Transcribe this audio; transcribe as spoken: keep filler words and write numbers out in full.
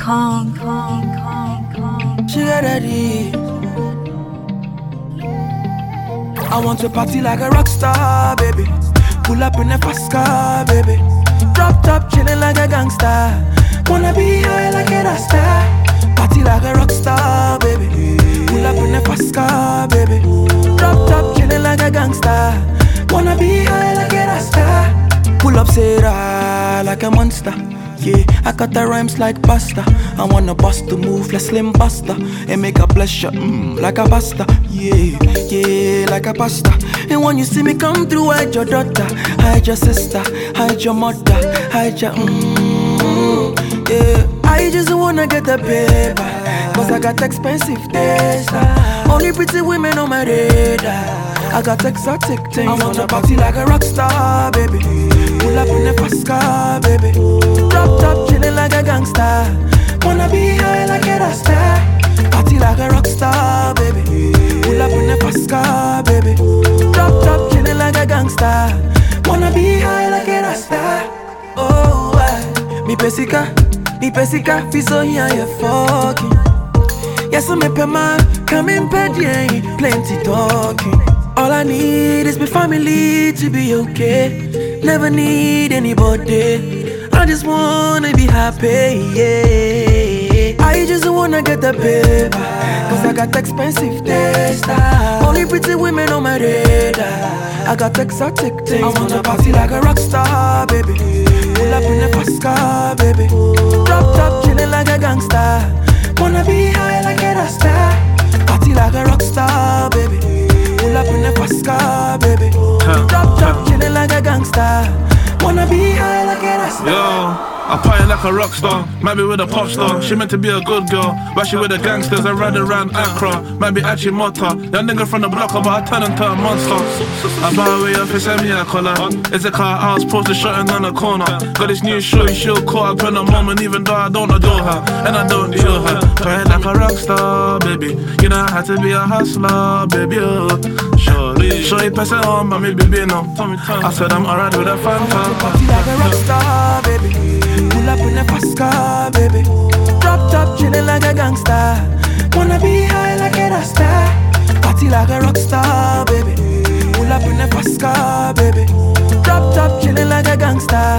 Kong, Kong, Kong, Kong. She got that deep. I want to party like a rock star, baby. Pull up in a fast car, baby. Drop top, chillin' like a gangster. Wanna be high like a rasta. Party like a rock star, baby. Pull up in a fast car, baby. Drop top, chillin' like a gangster. Wanna be high like a rasta. Pull up, say rah, like a monster. Yeah, I got the rhymes like pasta. I wanna bust the move like Slim Buster and make a pleasure, mm, like a pasta. Yeah, yeah, like a pasta. And when you see me come through, hide your daughter, hide your sister, hide your mother, hide your mm, yeah. I just wanna get the paper, cause I got expensive taste. Only pretty women on my radar. I got exotic things. I wanna party like a rock star, baby. Pull up in a fast car, baby. Drop top, chillin' like a gangster. Wanna be high like a rasta. Party like a rock star, baby. Pull up in a fast car, baby. Drop top, chillin' like a gangster. Wanna be high like a rasta. Oh, I, me pesika, me pesika, fi so here you fucking. Yes, I'm a man, come in bed, yeah, plenty talking. All I need is my family to be okay. Never need anybody. I just wanna be happy, yeah. I just wanna get the paper, cause I got expensive taste. Only pretty women on my radar. I got exotic things. I wanna party like a rock star, baby. Pull up in a fast car, baby. Drop top, chillin' like a gangster. Wanna be high like a rasta. Party like a rock star, baby. Pull up in a fast car, baby. Drop top, chillin' like a gangster. Wanna be high like a rasta. Yo, I party like a rock star, might be with a pop star. She meant to be a good girl, but she with the gangsters. I ride around Accra, might be actually Mota. Young nigga from the block, but I turn into a monster. I buy away your face, send me a collar. It's a car I was posted shutting down the corner. Got this new show, she'll caught up in a moment, even though I don't adore her and I don't chill her. Party like a rock star, baby. You know I had to be a hustler, baby. Oh, surely, surely pass it on, but maybe be no. I said I'm alright with a Fanta. Party like a rock star, baby. Pull up in a fast car, baby. Drop top, chillin' like a gangster. Wanna be high like a rasta. Party like a rock star, baby. Pull up in a fast car, baby. Drop top, chillin' like a gangster.